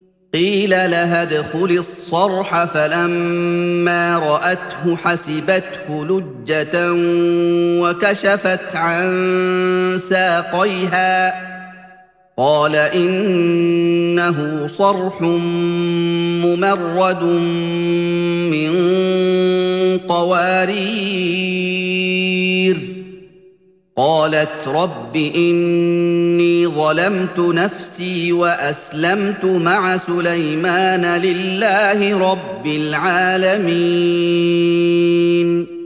قيل لها ادخلي الصرح فلما رأته حسبته لجة وكشفت عن ساقيها قال إنه صرح ممرد من قوارير قالت رب إني ظلمت نفسي وأسلمت مع سليمان لله رب العالمين